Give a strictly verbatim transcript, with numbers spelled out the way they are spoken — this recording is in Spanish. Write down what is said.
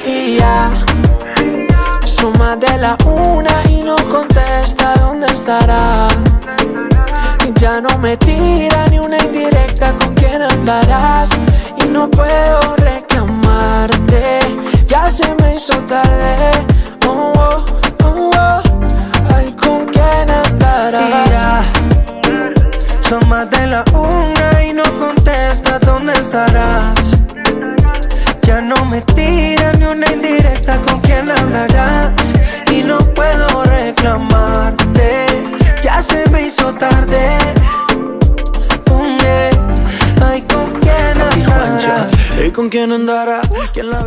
Y ya son más de la una y no contesta dónde estará. Y ya no me tira ni una indirecta con quién andarás. Y no puedo reclamarte, ya se me hizo tarde. Oh, oh, oh, oh. Ay, ¿con quién andarás? Y ya son más de la una y no contesta dónde estarás. Ya no me tira ni una indirecta con quién hablarás. Y no puedo reclamarte, ya se me hizo tarde. Mm, yeah. Ay, ¿con quién andará? ¿Y con quién andará? ¿Quién la